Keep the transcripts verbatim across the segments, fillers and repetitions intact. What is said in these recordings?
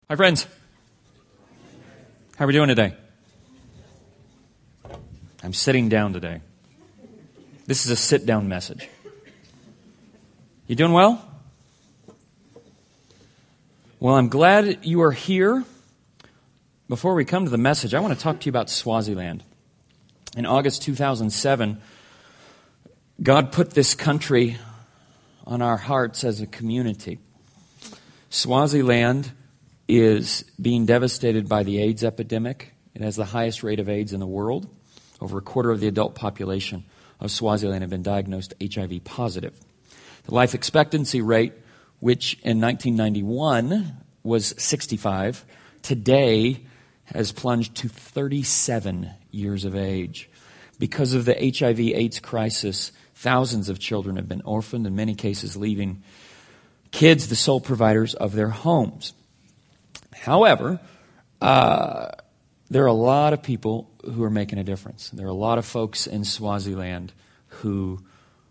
Hi, friends. How are we doing today? I'm sitting down today. This is a sit-down message. You doing well? Well, I'm glad you are here. Before we come to the message, I want to talk to you about Swaziland. In August two thousand seven, God put this country on our hearts as a community. Swaziland is being devastated by the AIDS epidemic. It has the highest rate of AIDS in the world. Over a quarter of the adult population of Swaziland have been diagnosed H I V positive. The life expectancy rate, which in nineteen ninety-one was sixty-five, today has plunged to thirty-seven years of age. Because of the H I V AIDS crisis, thousands of children have been orphaned, in many cases leaving kids the sole providers of their homes. However, uh, there are a lot of people who are making a difference. There are a lot of folks in Swaziland who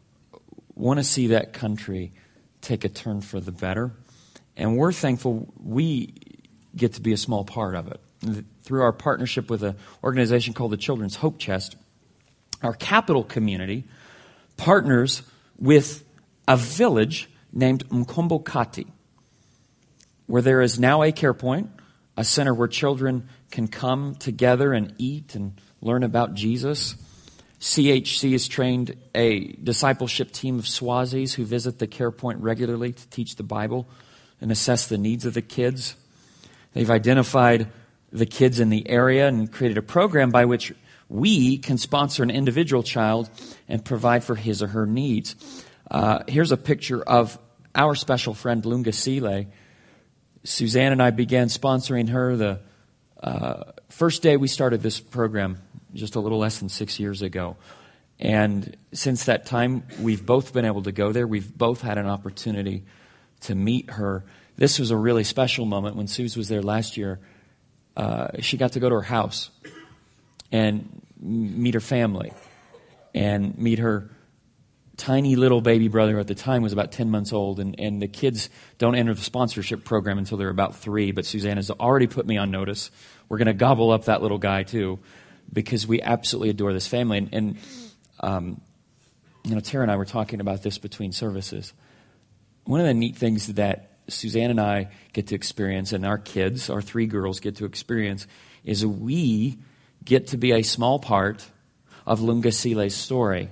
want to see that country take a turn for the better. And we're thankful we get to be a small part of it. Through our partnership with an organization called the Children's Hope Chest, our capital community partners with a village named Mkombokati, where there is now a care point, a center where children can come together and eat and learn about Jesus. C H C has trained a discipleship team of Swazis who visit the care point regularly to teach the Bible and assess the needs of the kids. They've identified the kids in the area and created a program by which we can sponsor an individual child and provide for his or her needs. Uh, here's a picture of our special friend, Lunga Sile. Suzanne and I began sponsoring her the uh, first day we started this program, just a little less than six years ago. And since that time, we've both been able to go there. We've both had an opportunity to meet her. This was a really special moment. When Suze was there last year, uh, she got to go to her house and meet her family and meet her tiny little baby brother, who at the time was about ten months old. And, and the kids don't enter the sponsorship program until they're about three, but Suzanne has already put me on notice. We're going to gobble up that little guy too, because we absolutely adore this family. And, and um, you know, Tara and I were talking about this between services. One of the neat things that Suzanne and I get to experience, and our kids, our three girls, get to experience, is we get to be a small part of Lunga Sile's story.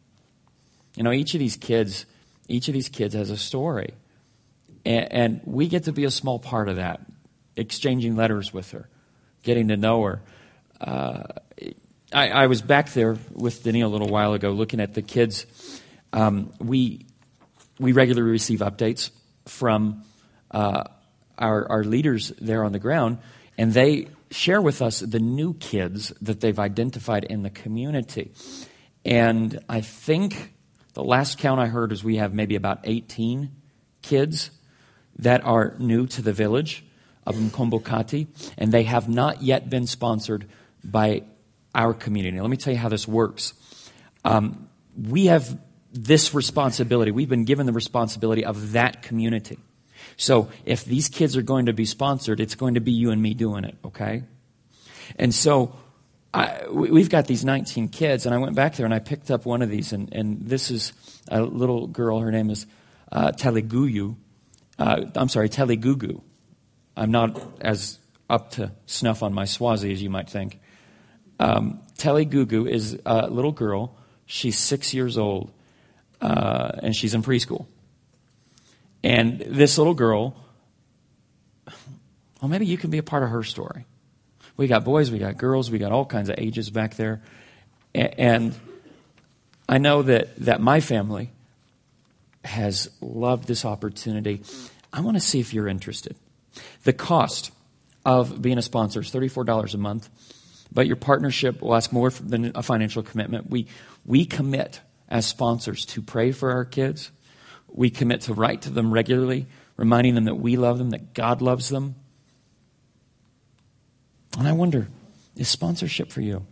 You know, each of these kids, each of these kids has a story. And, and we get to be a small part of that, exchanging letters with her, getting to know her. Uh, I, I was back there with Danielle a little while ago looking at the kids. Um, we we regularly receive updates from uh, our, our leaders there on the ground, and they share with us the new kids that they've identified in the community. And I think the last count I heard is we have maybe about eighteen kids that are new to the village of Mkombokati, and they have not yet been sponsored by our community. Now, let me tell you how this works. Um, we have this responsibility. We've been given the responsibility of that community. So if these kids are going to be sponsored, it's going to be you and me doing it, okay? And so I, we've got these nineteen kids, and I went back there and I picked up one of these, and, and this is a little girl. Her name is uh, Teliguyu. Uh, I'm sorry, Teligugu. I'm not as up to snuff on my Swazi as you might think. Um, Teligugu is a little girl. She's six years old, uh, and she's in preschool. And this little girl, well, maybe you can be a part of her story. We got boys, we got girls, we got all kinds of ages back there. And I know that, that my family has loved this opportunity. I want to see if you're interested. The cost of being a sponsor is thirty-four dollars a month, but your partnership will ask more than a financial commitment. We, we commit as sponsors to pray for our kids. We commit to write to them regularly, reminding them that we love them, that God loves them. And I wonder, is sponsorship for you?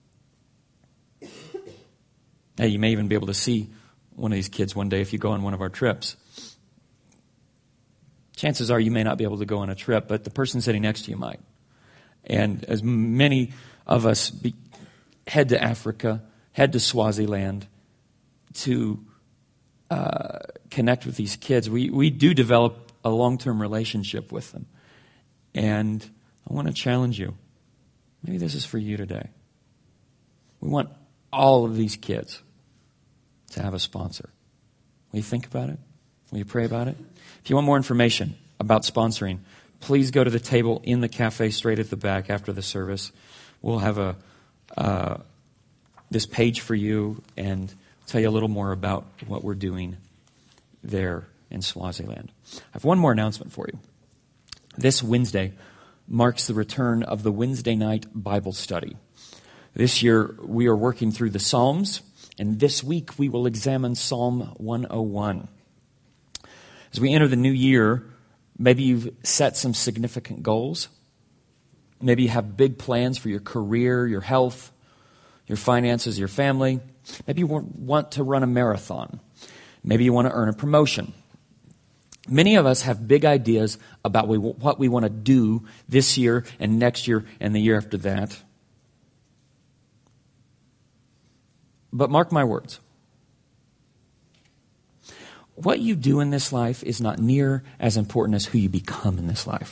Hey, you may even be able to see one of these kids one day if you go on one of our trips. chances are you may not be able to go on a trip, but the person sitting next to you might. And as many of us be, head to Africa, head to Swaziland to uh, connect with these kids, we, we do develop a long-term relationship with them. And I want to challenge you. Maybe this is for you today. We want all of these kids to have a sponsor. Will you think about it? Will you pray about it? If you want more information about sponsoring, please go to the table in the cafe straight at the back after the service. We'll have a uh, this page for you and tell you a little more about what we're doing there in Swaziland. I have one more announcement for you. This Wednesday marks the return of the Wednesday night Bible study. This year we are working through the Psalms, and this week we will examine Psalm one oh one. As we enter the new year, maybe you've set some significant goals. Maybe you have big plans for your career, your health, your finances, your family. Maybe you want to run a marathon. Maybe you want to earn a promotion. Many of us have big ideas about what we want to do this year and next year and the year after that. But mark my words. What you do in this life is not near as important as who you become in this life.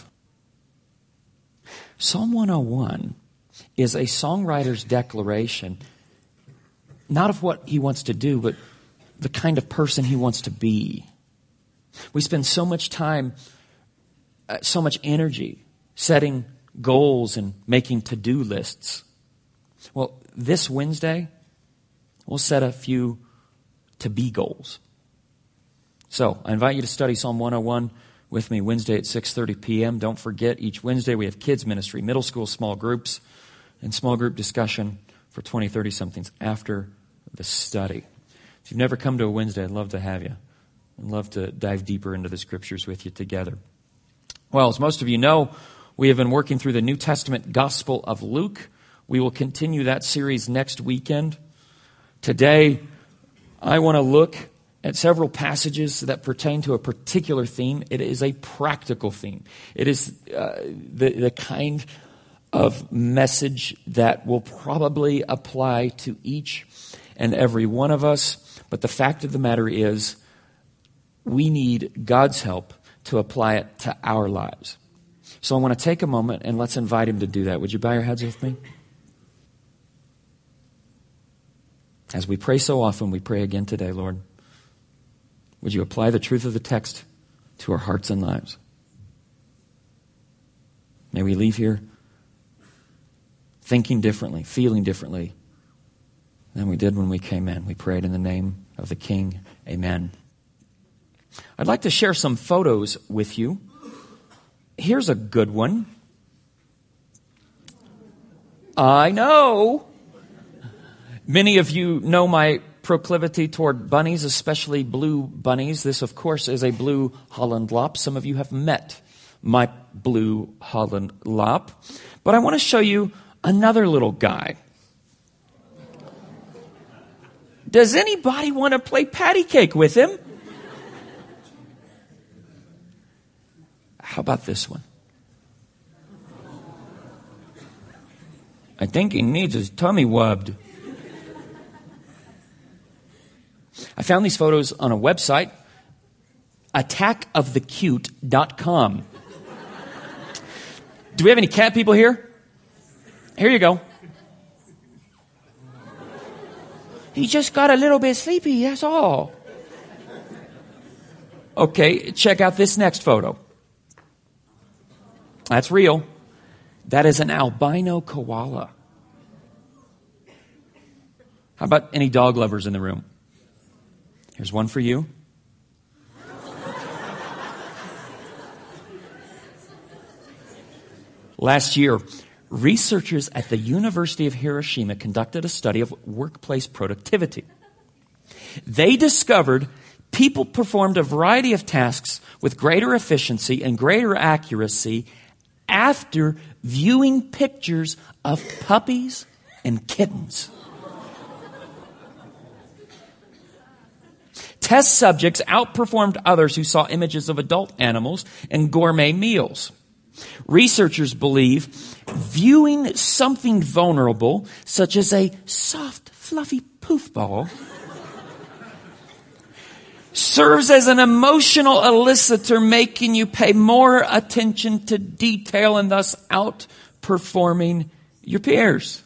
Psalm one oh one is a songwriter's declaration, not of what he wants to do, but the kind of person he wants to be. We spend so much time, uh, so much energy setting goals and making to-do lists. Well, this Wednesday, we'll set a few to-be goals. So I invite you to study Psalm one oh one with me Wednesday at six thirty p.m. Don't forget, each Wednesday we have kids ministry, middle school small groups, and small group discussion for twenty, thirty-somethings after the study. If you've never come to a Wednesday, I'd love to have you. I'd love to dive deeper into the Scriptures with you together. Well, as most of you know, we have been working through the New Testament Gospel of Luke. We will continue that series next weekend. Today, I want to look at several passages that pertain to a particular theme. It is a practical theme. It is uh, the, the kind of message that will probably apply to each and every one of us. But the fact of the matter is, we need God's help to apply it to our lives. So I want to take a moment and let's invite Him to do that. Would you bow your heads with me? As we pray so often, we pray again today, Lord. Would you apply the truth of the text to our hearts and lives? May we leave here thinking differently, feeling differently than we did when we came in. We prayed in the name of the King. Amen. I'd like to share some photos with you. Here's a good one. I know. Many of you know my proclivity toward bunnies, especially blue bunnies. This, of course, is a blue Holland Lop. Some of you have met my blue Holland Lop. But I want to show you another little guy. Does anybody want to play patty cake with him? How about this one? I think he needs his tummy wubbed. I found these photos on a website, attack of the cute dot com. Do we have any cat people here? Here you go. He just got a little bit sleepy, that's all. Okay, check out this next photo. That's real. That is an albino koala. How about any dog lovers in the room? Here's one for you. Last year, researchers at the University of Hiroshima conducted a study of workplace productivity. They discovered people performed a variety of tasks with greater efficiency and greater accuracy after viewing pictures of puppies and kittens. Test subjects outperformed others who saw images of adult animals and gourmet meals. Researchers believe viewing something vulnerable, such as a soft, fluffy poof ball, serves as an emotional elicitor, making you pay more attention to detail and thus outperforming your peers.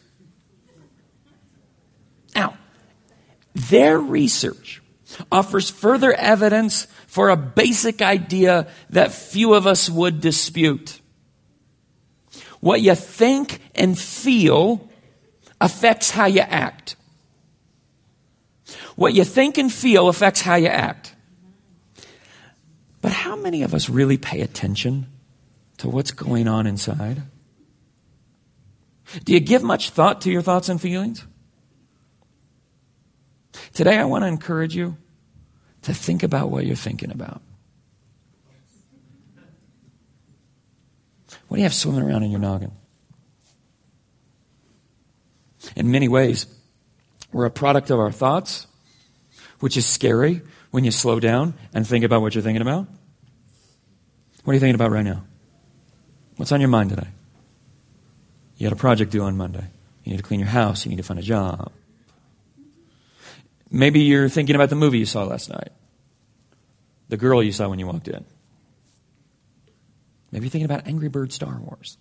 Now, their research offers further evidence for a basic idea that few of us would dispute. What you think and feel affects how you act. What you think and feel affects how you act. But how many of us really pay attention to what's going on inside? Do you give much thought to your thoughts and feelings? Today I want to encourage you to think about what you're thinking about. What do you have swimming around in your noggin? In many ways, we're a product of our thoughts, which is scary when you slow down and think about what you're thinking about. What are you thinking about right now? What's on your mind today? You got a project due on Monday. You need to clean your house. You need to find a job. Maybe you're thinking about the movie you saw last night. The girl you saw when you walked in. Maybe you're thinking about Angry Birds Star Wars.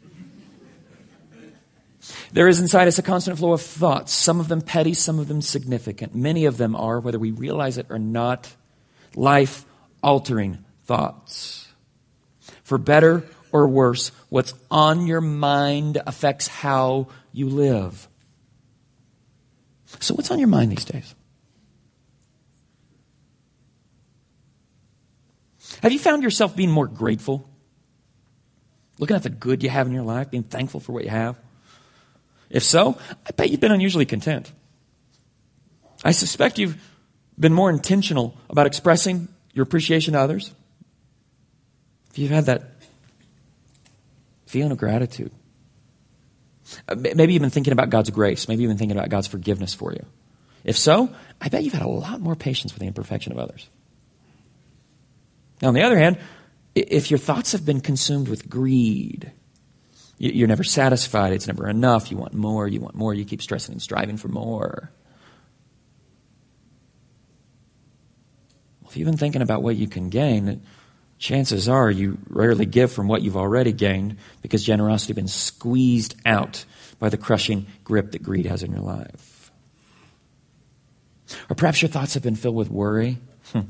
There is inside us a constant flow of thoughts, some of them petty, some of them significant. Many of them are, whether we realize it or not, life-altering thoughts. For better or worse, what's on your mind affects how you live. So what's on your mind these days? Have you found yourself being more grateful? Looking at the good you have in your life, being thankful for what you have? If so, I bet you've been unusually content. I suspect you've been more intentional about expressing your appreciation to others. If you've had that feeling of gratitude. Maybe you've been thinking about God's grace. Maybe you've been thinking about God's forgiveness for you. If so, I bet you've had a lot more patience with the imperfection of others. Now, on the other hand, if your thoughts have been consumed with greed, you're never satisfied, it's never enough, you want more, you want more, you keep stressing and striving for more. Well, if you've been thinking about what you can gain, chances are you rarely give from what you've already gained because generosity has been squeezed out by the crushing grip that greed has in your life. Or perhaps your thoughts have been filled with worry. Hmm.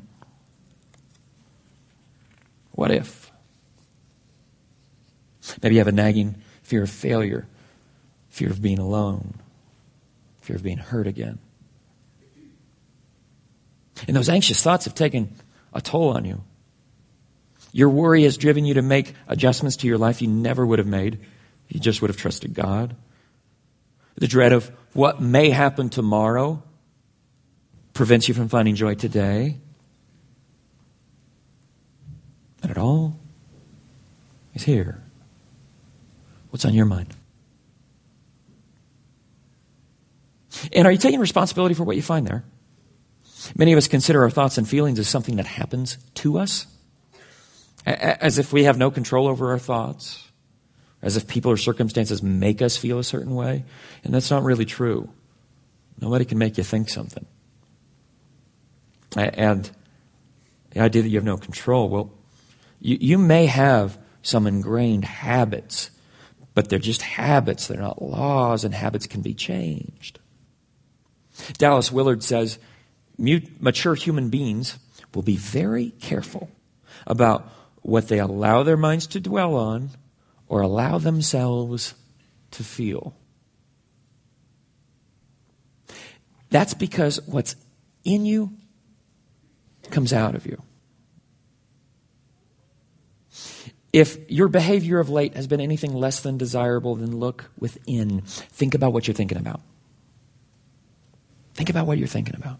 What if? Maybe you have a nagging fear of failure, fear of being alone, fear of being hurt again. And those anxious thoughts have taken a toll on you. Your worry has driven you to make adjustments to your life you never would have made if you just would have trusted God. The dread of what may happen tomorrow prevents you from finding joy today. And it all is here. What's on your mind? And are you taking responsibility for what you find there? Many of us consider our thoughts and feelings as something that happens to us, as if we have no control over our thoughts, as if people or circumstances make us feel a certain way. And that's not really true. Nobody can make you think something. And the idea that you have no control, well, you, you may have some ingrained habits, but they're just habits. They're not laws, and habits can be changed. Dallas Willard says, mature human beings will be very careful about what they allow their minds to dwell on or allow themselves to feel. That's because what's in you comes out of you. If your behavior of late has been anything less than desirable, then look within. Think about what you're thinking about. Think about what you're thinking about.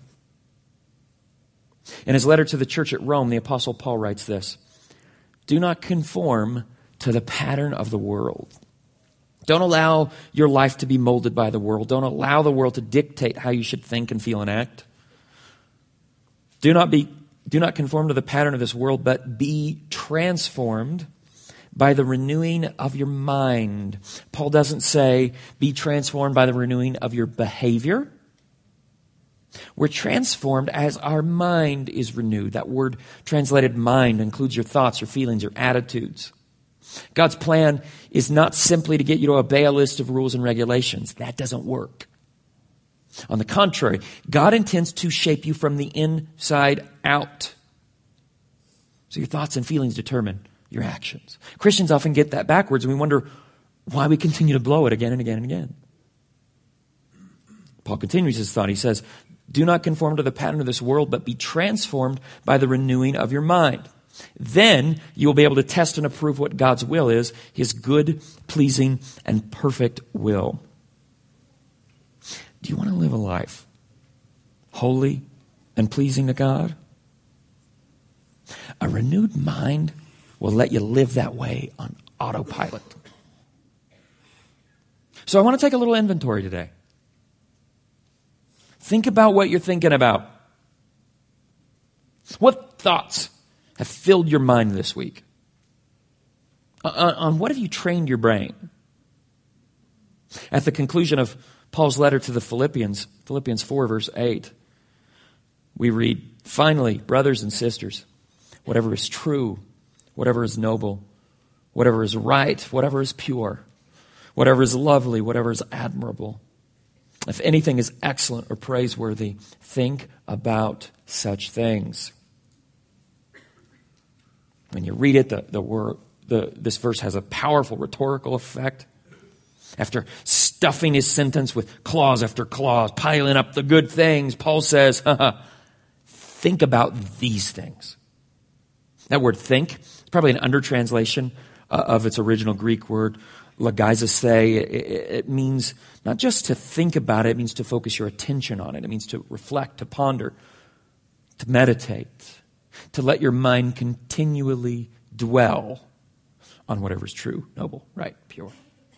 In his letter to the church at Rome, the Apostle Paul writes this: do not conform to the pattern of the world. Don't allow your life to be molded by the world. Don't allow the world to dictate how you should think and feel and act. Do not be, do not conform to the pattern of this world, but be transformed by the renewing of your mind. Paul doesn't say, be transformed by the renewing of your behavior. We're transformed as our mind is renewed. That word translated mind includes your thoughts, your feelings, your attitudes. God's plan is not simply to get you to obey a list of rules and regulations. That doesn't work. On the contrary, God intends to shape you from the inside out. So your thoughts and feelings determine your actions. Christians often get that backwards, and we wonder why we continue to blow it again and again and again. Paul continues his thought. He says, do not conform to the pattern of this world, but be transformed by the renewing of your mind. Then you will be able to test and approve what God's will is, his good, pleasing, and perfect will. Do you want to live a life holy and pleasing to God? A renewed mind will let you live that way on autopilot. So I want to take a little inventory today. Think about what you're thinking about. What thoughts have filled your mind this week? On, on what have you trained your brain? At the conclusion of Paul's letter to the Philippians, Philippians four, verse eight, we read, finally, brothers and sisters, whatever is true, whatever is noble, whatever is right, whatever is pure, whatever is lovely, whatever is admirable, if anything is excellent or praiseworthy, think about such things. When you read it, the, the word, the, this verse has a powerful rhetorical effect. After stuffing his sentence with clause after clause, piling up the good things, Paul says, think about these things. That word think is probably an under-translation uh, of its original Greek word, logizomai. It, it means not just to think about it, it means to focus your attention on it. It means to reflect, to ponder, to meditate, to let your mind continually dwell on whatever is true, noble, right, pure.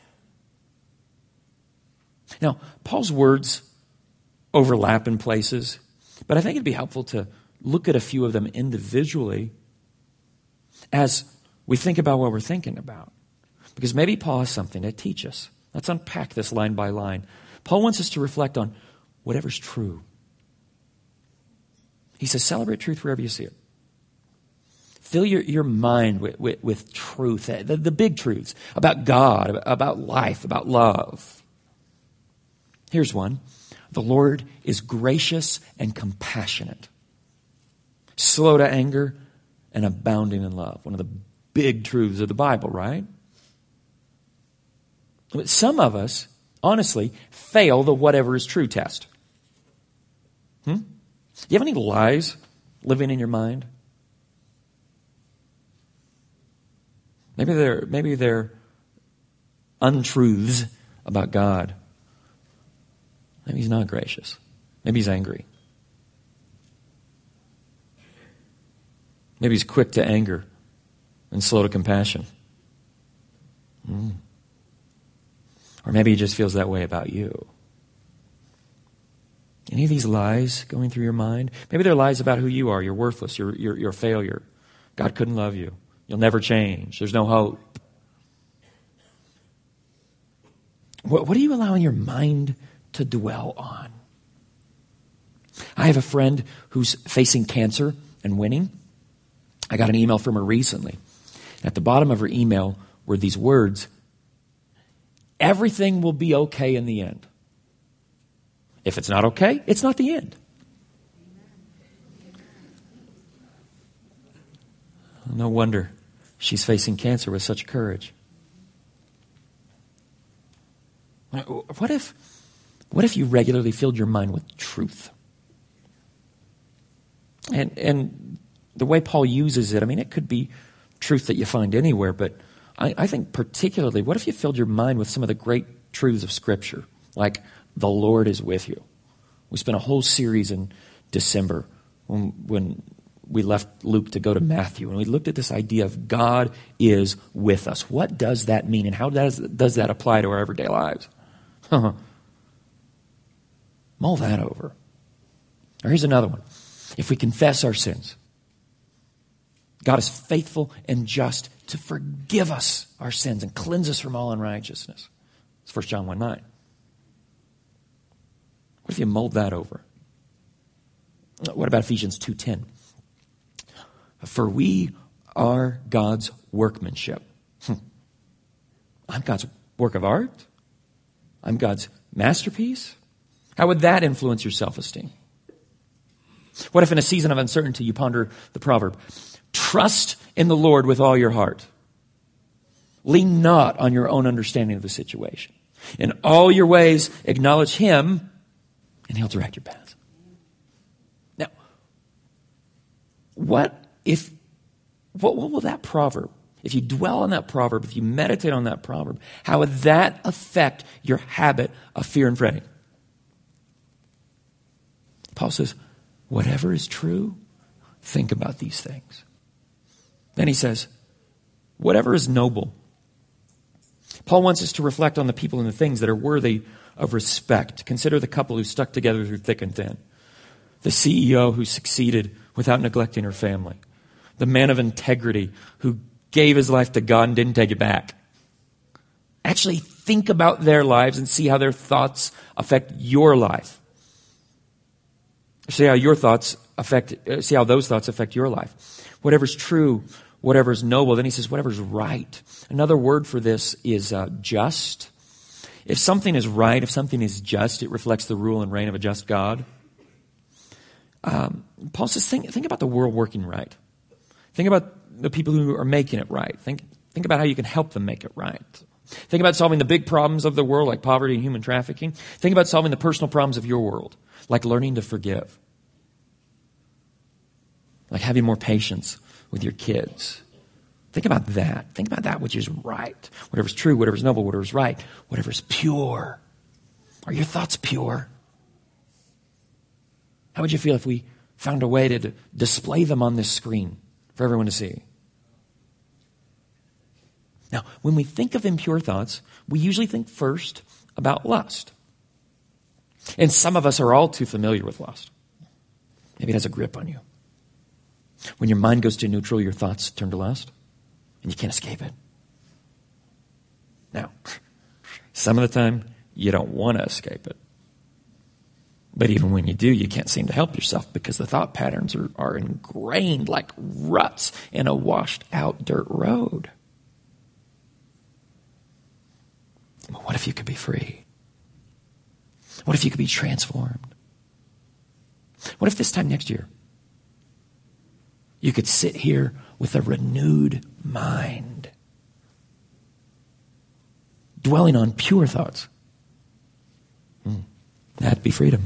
Now, Paul's words overlap in places, but I think it'd be helpful to look at a few of them individually as we think about what we're thinking about. Because maybe Paul has something to teach us. Let's unpack this line by line. Paul wants us to reflect on whatever's true. He says, celebrate truth wherever you see it. Fill your, your mind with, with, with truth, the, the big truths about God, about life, about love. Here's one. The Lord is gracious and compassionate, slow to anger and abounding in love. One of the big truths of the Bible, right? But some of us, honestly, fail the whatever is true test. Hmm? Do you have any lies living in your mind? Maybe they're, maybe they're untruths about God. Maybe he's not gracious. Maybe he's angry. Maybe he's quick to anger and slow to compassion. Mm. Or maybe he just feels that way about you. Any of these lies going through your mind? Maybe they're lies about who you are. You're worthless. You're, you're, you're a failure. God couldn't love you. You'll never change. There's no hope. What, what are you allowing your mind to dwell on? I have a friend who's facing cancer and winning. I got an email from her recently. At the bottom of her email were these words, everything will be okay in the end. If it's not okay, it's not the end. No wonder she's facing cancer with such courage. What if, what if you regularly filled your mind with truth? And and the way Paul uses it, I mean, it could be truth that you find anywhere, but I, I think particularly, what if you filled your mind with some of the great truths of Scripture, like the Lord is with you? We spent a whole series in December when, when we left Luke to go to Matthew, and we looked at this idea of God is with us. What does that mean, and how does, does that apply to our everyday lives? Mull that over. Or here's another one. If we confess our sins, God is faithful and just to forgive us our sins and cleanse us from all unrighteousness. It's First John one nine. What if you mold that over? What about Ephesians two ten? For we are God's workmanship. Hmm. I'm God's work of art? I'm God's masterpiece? How would that influence your self-esteem? What if in a season of uncertainty you ponder the proverb, trust in the Lord with all your heart. Lean not on your own understanding of the situation. In all your ways, acknowledge Him, and He'll direct your paths. Now, what if, what, what will that proverb, if you dwell on that proverb, if you meditate on that proverb, how would that affect your habit of fear and fretting? Paul says, whatever is true, think about these things. Then he says, whatever is noble. Paul wants us to reflect on the people and the things that are worthy of respect. Consider the couple who stuck together through thick and thin. The C E O who succeeded without neglecting her family. The man of integrity who gave his life to God and didn't take it back. Actually think about their lives and see how their thoughts affect your life. See how your thoughts affect, see how those thoughts affect your life. Whatever's true, whatever's noble. Then he says, whatever's right. Another word for this is uh, just. If something is right, if something is just, it reflects the rule and reign of a just God. Um, Paul says, think, think about the world working right. Think about the people who are making it right. Think, think about how you can help them make it right. Think about solving the big problems of the world, like poverty and human trafficking. Think about solving the personal problems of your world, like learning to forgive. Like having more patience with your kids. Think about that. Think about that which is right. Whatever's true, whatever's noble, whatever's right, whatever's pure. Are your thoughts pure? How would you feel if we found a way to d- display them on this screen for everyone to see? Now, when we think of impure thoughts, we usually think first about lust. And some of us are all too familiar with lust. Maybe it has a grip on you. When your mind goes to neutral, your thoughts turn to lust, and you can't escape it. Now, some of the time, you don't want to escape it. But even when you do, you can't seem to help yourself because the thought patterns are, are ingrained like ruts in a washed-out dirt road. But what if you could be free? What if you could be transformed? What if this time next year, you could sit here with a renewed mind, dwelling on pure thoughts? Hmm. That'd be freedom.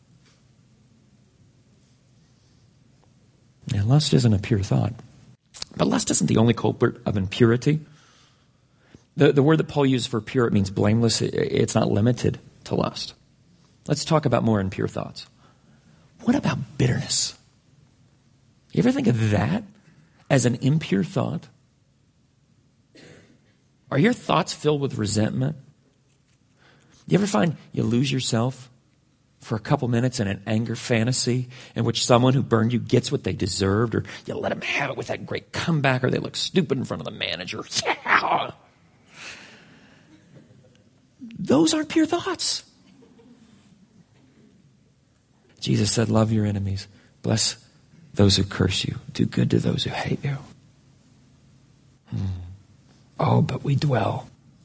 And lust isn't a pure thought. But lust isn't the only culprit of impurity. The, the word that Paul uses for pure, it means blameless. It, it's not limited to lust. Let's talk about more impure thoughts. What about bitterness? You ever think of that as an impure thought? Are your thoughts filled with resentment? You ever find you lose yourself for a couple minutes in an anger fantasy in which someone who burned you gets what they deserved, or you let them have it with that great comeback, or they look stupid in front of the manager? Yeah! Those aren't pure thoughts. Jesus said, love your enemies. Bless those who curse you. Do good to those who hate you. Hmm. Oh, but we dwell.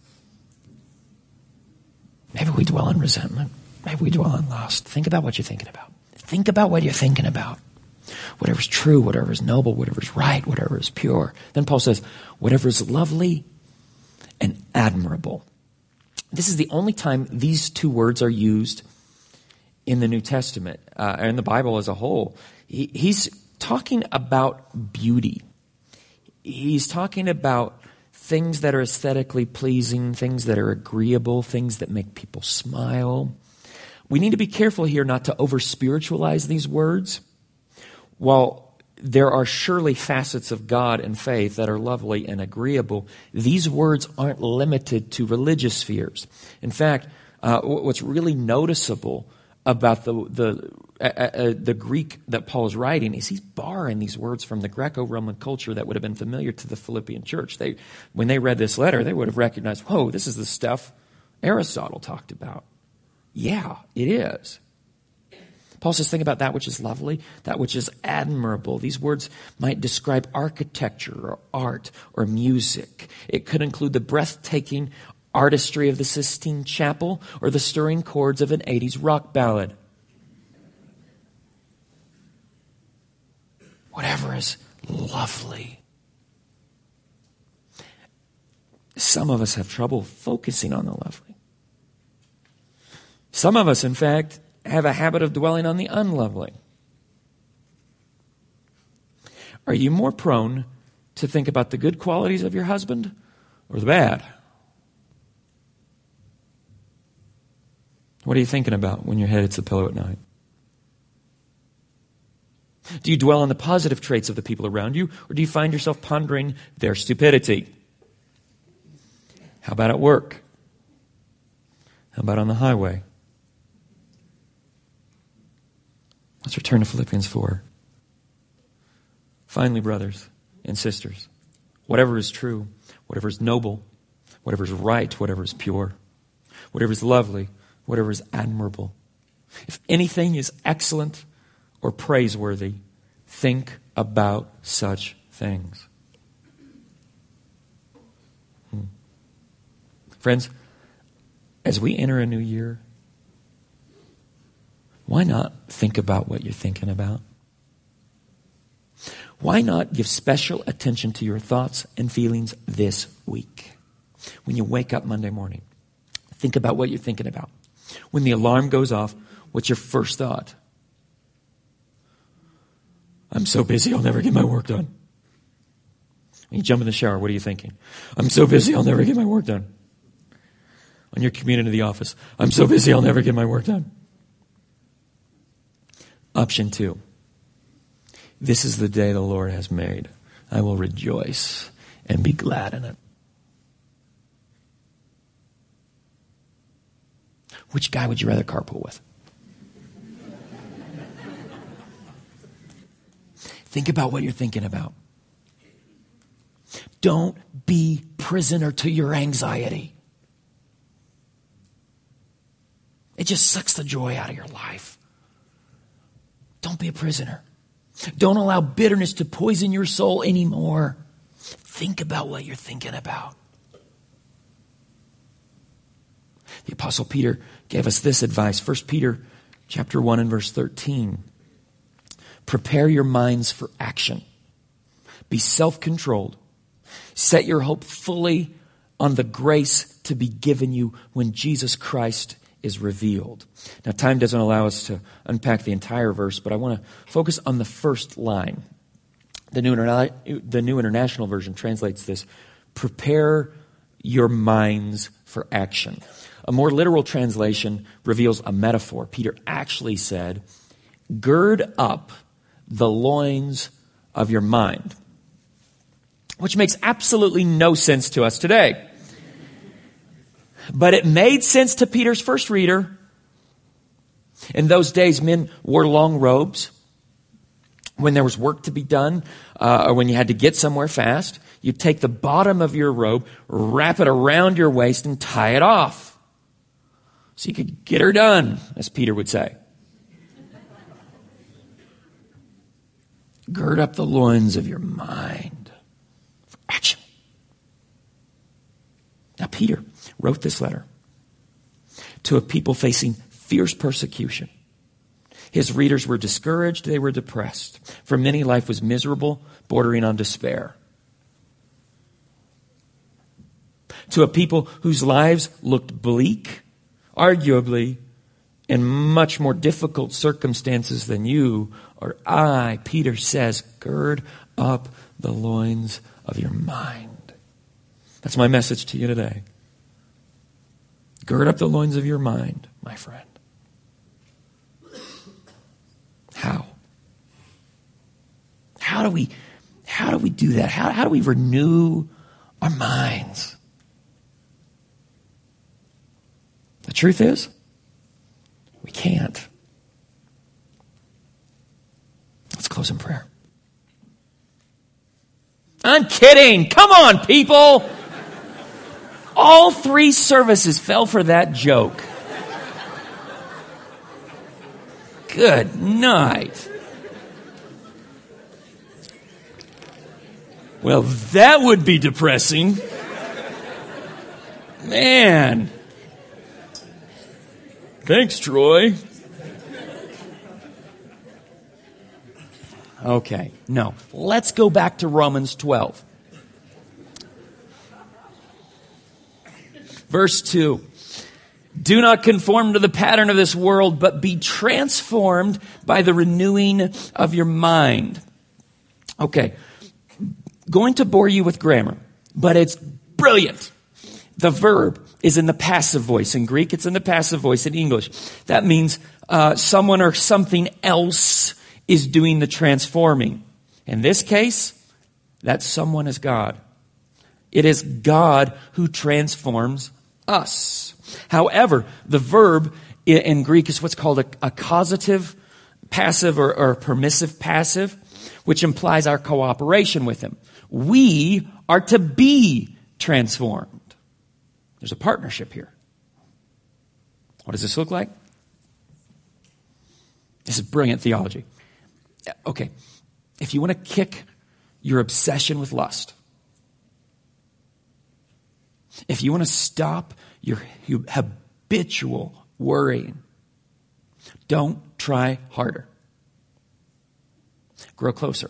Maybe we dwell in resentment. Maybe we dwell in lust. Think about what you're thinking about. Think about what you're thinking about. Whatever's true, whatever's noble, whatever's right, whatever is pure. Then Paul says, whatever is lovely and admirable. This is the only time these two words are used in the New Testament, uh, and the Bible as a whole. He, he's talking about beauty. He's talking about things that are aesthetically pleasing, things that are agreeable, things that make people smile. We need to be careful here not to over-spiritualize these words. While there are surely facets of God and faith that are lovely and agreeable, these words aren't limited to religious spheres. In fact, uh, what's really noticeable about the, the uh, uh, the Greek that Paul is writing is he's borrowing these words from the Greco-Roman culture that would have been familiar to the Philippian church. They, when they read this letter, they would have recognized, whoa, this is the stuff Aristotle talked about. Yeah, it is. Paul says, think about that which is lovely, that which is admirable. These words might describe architecture or art or music. It could include the breathtaking artistry of the Sistine Chapel or the stirring chords of an eighties rock ballad. Whatever is lovely. Some of us have trouble focusing on the lovely. Some of us, in fact, have a habit of dwelling on the unlovely. Are you more prone to think about the good qualities of your husband or the bad? What are you thinking about when your head hits the pillow at night? Do you dwell on the positive traits of the people around you, or do you find yourself pondering their stupidity? How about at work? How about on the highway? Let's return to Philippians four. Finally, brothers and sisters, whatever is true, whatever is noble, whatever is right, whatever is pure, whatever is lovely, whatever is admirable, if anything is excellent or praiseworthy, think about such things. Hmm. Friends, as we enter a new year, why not think about what you're thinking about? Why not give special attention to your thoughts and feelings this week? When you wake up Monday morning, think about what you're thinking about. When the alarm goes off, what's your first thought? I'm so busy, I'll never get my work done. When you jump in the shower, what are you thinking? I'm so busy, I'll never get my work done. On your commute into the office, I'm so busy, I'll never get my work done. Option two. This is the day the Lord has made. I will rejoice and be glad in it. Which guy would you rather carpool with? Think about what you're thinking about. Don't be prisoner to your anxiety. It just sucks the joy out of your life. Don't be a prisoner. Don't allow bitterness to poison your soul anymore. Think about what you're thinking about. The Apostle Peter gave us this advice. First Peter chapter one and verse thirteen. Prepare your minds for action. Be self-controlled. Set your hope fully on the grace to be given you when Jesus Christ is revealed. Now, time doesn't allow us to unpack the entire verse, but I want to focus on the first line. The New, Interna- the New International Version translates this: prepare your minds for action. A more literal translation reveals a metaphor. Peter actually said, gird up the loins of your mind, which makes absolutely no sense to us today. But it made sense to Peter's first reader. In those days, men wore long robes. When there was work to be done, uh, or when you had to get somewhere fast, you'd take the bottom of your robe, wrap it around your waist, and tie it off. So you could get her done, as Peter would say. Gird up the loins of your mind for action. Now, Peter wrote this letter to a people facing fierce persecution. His readers were discouraged. They were depressed. For many, life was miserable, bordering on despair. To a people whose lives looked bleak, arguably in much more difficult circumstances than you or I, Peter says, gird up the loins of your mind. That's my message to you today. Gird up the loins of your mind, my friend. How? How do we, how do we do that? How, how do we renew our minds? The truth is, we can't. close in prayer. I'm kidding. Come on, people. All three services fell for that joke. Good night. Well, that would be depressing. Man. Thanks, Troy. Okay, no. Let's go back to Romans twelve. Verse two. Do not conform to the pattern of this world, but be transformed by the renewing of your mind. Okay, going to bore you with grammar, but it's brilliant. The verb is in the passive voice. In Greek, it's in the passive voice. In English, that means uh, someone or something else is doing the transforming. In this case, that someone is God. It is God who transforms us. However, the verb in Greek is what's called a, a causative passive or, or permissive passive, which implies our cooperation with him. We are to be transformed. There's a partnership here. What does this look like? This is brilliant theology. Okay, if you want to kick your obsession with lust, if you want to stop your habitual worrying, don't try harder. Grow closer.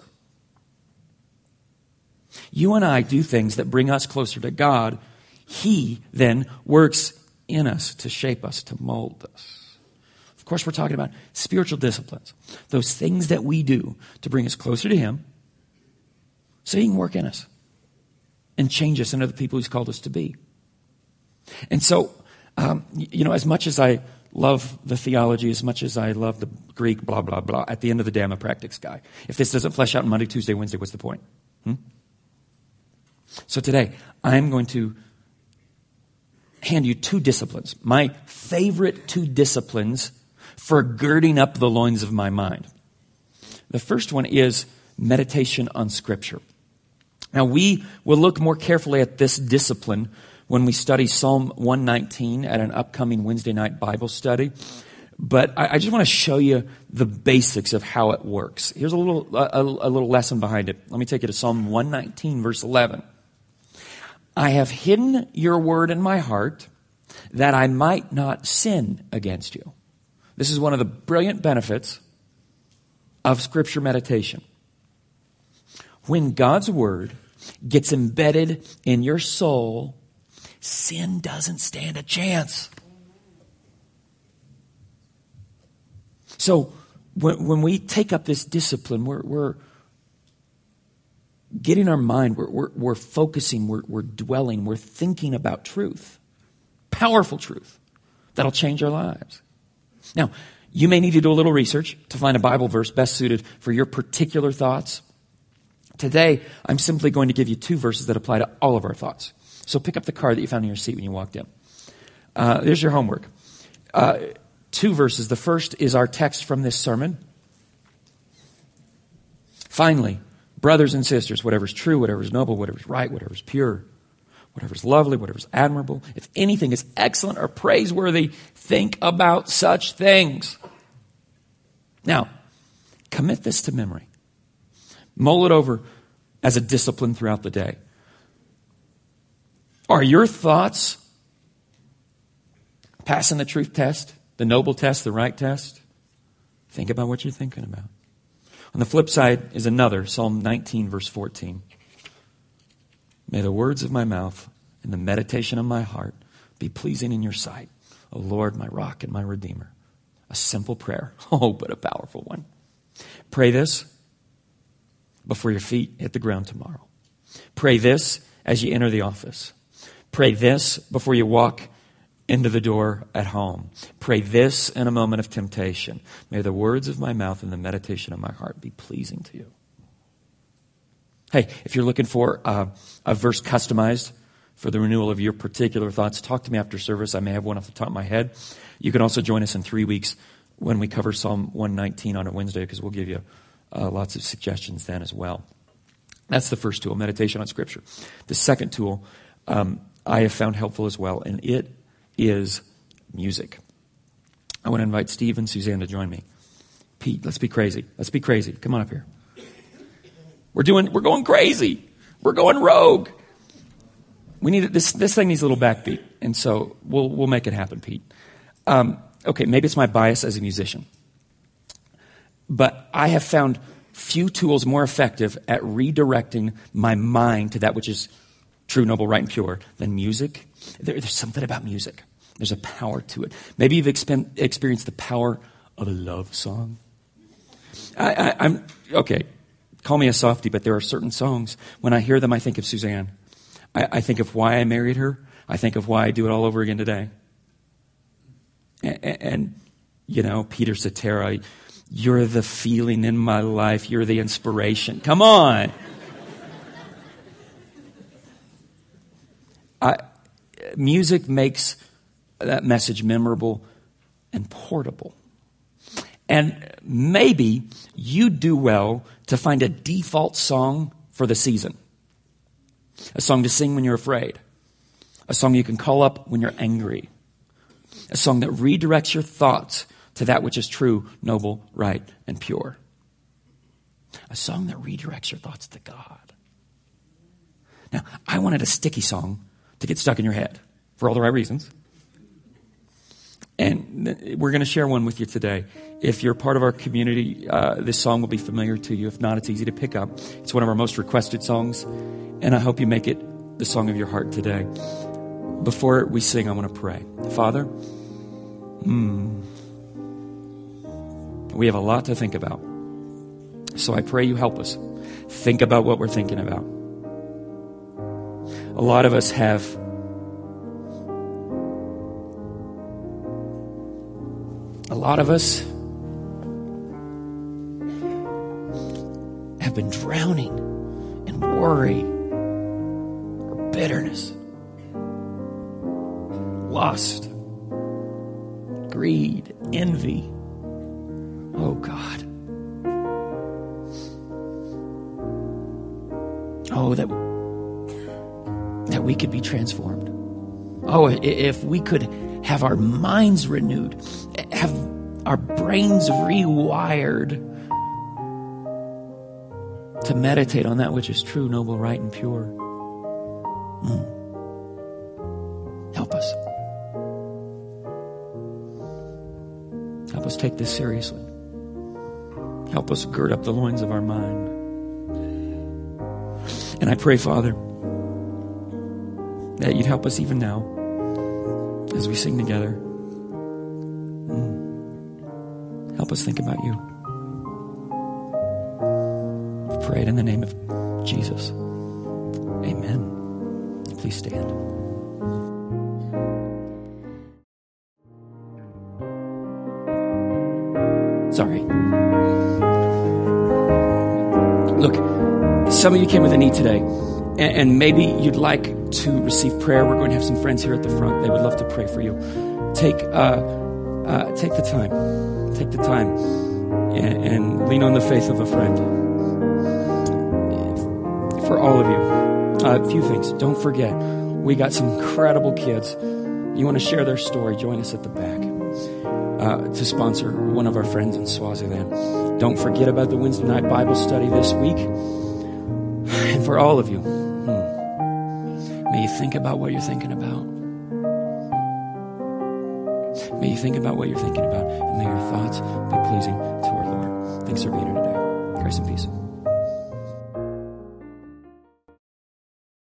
You and I do things that bring us closer to God. He then works in us to shape us, to mold us. Of course, we're talking about spiritual disciplines. Those things that we do to bring us closer to him so he can work in us and change us into the people he's called us to be. And so, um, you know, as much as I love the theology, as much as I love the Greek, blah, blah, blah, at the end of the day, I'm a practice guy. If this doesn't flesh out on Monday, Tuesday, Wednesday, what's the point? Hmm? So today, I'm going to hand you two disciplines. My favorite two disciplines for girding up the loins of my mind. The first one is meditation on Scripture. Now, we will look more carefully at this discipline when we study Psalm one nineteen at an upcoming Wednesday night Bible study. But I, I just want to show you the basics of how it works. Here's a little a, a little lesson behind it. Let me take you to Psalm one nineteen, verse eleven. I have hidden your word in my heart that I might not sin against you. This is one of the brilliant benefits of Scripture meditation. When God's word gets embedded in your soul, sin doesn't stand a chance. So when, when we take up this discipline, we're, we're getting our mind, we're, we're, we're focusing, we're, we're dwelling, we're thinking about truth. Powerful truth that'll change our lives. Now, you may need to do a little research to find a Bible verse best suited for your particular thoughts. Today, I'm simply going to give you two verses that apply to all of our thoughts. So pick up the card that you found in your seat when you walked in. Uh, there's your homework. Uh, two verses. The first is our text from this sermon. Finally, brothers and sisters, whatever's true, whatever's noble, whatever's right, whatever's pure, whatever's lovely, whatever's admirable, if anything is excellent or praiseworthy, think about such things. Now, commit this to memory. Mull it over as a discipline throughout the day. Are your thoughts passing the truth test, the noble test, the right test? Think about what you're thinking about. On the flip side is another, Psalm nineteen, verse fourteen. May the words of my mouth and the meditation of my heart be pleasing in your sight, O Lord, my rock and my redeemer. A simple prayer, oh, but a powerful one. Pray this before your feet hit the ground tomorrow. Pray this as you enter the office. Pray this before you walk into the door at home. Pray this in a moment of temptation. May the words of my mouth and the meditation of my heart be pleasing to you. Hey, if you're looking for uh, a verse customized for the renewal of your particular thoughts, talk to me after service. I may have one off the top of my head. You can also join us in three weeks when we cover Psalm one nineteen on a Wednesday, because we'll give you uh, lots of suggestions then as well. That's the first tool, meditation on Scripture. The second tool um, I have found helpful as well, and it is music. I want to invite Steve and Suzanne to join me. Pete, let's be crazy. Let's be crazy. Come on up here. We're doing. We're going crazy. We're going rogue. We need this. This thing needs a little backbeat, and so we'll we'll make it happen, Pete. Um, okay, maybe it's my bias as a musician, but I have found few tools more effective at redirecting my mind to that which is true, noble, right, and pure than music. There, there's something about music. There's a power to it. Maybe you've expen- experienced the power of a love song. I, I, I'm okay. Call me a softie, but there are certain songs when I hear them, I think of Suzanne. I, I think of why I married her. I think of why I do it all over again today. And, and you know, Peter Cetera. You're the feeling in my life. You're the inspiration. Come on. I, music makes that message memorable and portable. And maybe you do well to find a default song for the season. A song to sing when you're afraid. A song you can call up when you're angry. A song that redirects your thoughts to that which is true, noble, right, and pure. A song that redirects your thoughts to God. Now, I wanted a sticky song to get stuck in your head for all the right reasons. And we're going to share one with you today. If you're part of our community, uh, this song will be familiar to you. If not, it's easy to pick up. It's one of our most requested songs, and I hope you make it the song of your heart today. Before we sing, I want to pray. Father, hmm, we have a lot to think about. So I pray you help us think about what we're thinking about. A lot of us have a lot of us have been drowning in worry or bitterness, lust, greed, envy. Oh, God. Oh, that, that we could be transformed. Oh, if we could have our minds renewed, have our brains rewired to meditate on that which is true, noble, right, and pure. Mm. Help us. Help us take this seriously. Help us gird up the loins of our mind. And I pray, Father, that you'd help us even now as we sing together. Mm. Help us think about you. We pray it in the name of Jesus. Amen. Please stand. Sorry. Look, some of you came with a need today, and, and maybe you'd like to receive prayer. We're going to have some friends here at the front. They would love to pray for you. Take, uh, uh, take the time. Take the time and, and lean on the faith of a friend. For all of you, uh, a few things. Don't forget, we got some incredible kids. You want to share their story, join us at the back. Uh, to sponsor one of our friends in Swaziland. Don't forget about the Wednesday night Bible study this week. And for all of you, hmm, may you think about what you're thinking about. May you think about what you're thinking about, and may your thoughts be pleasing to our Lord. Thanks for being here today. Grace and peace.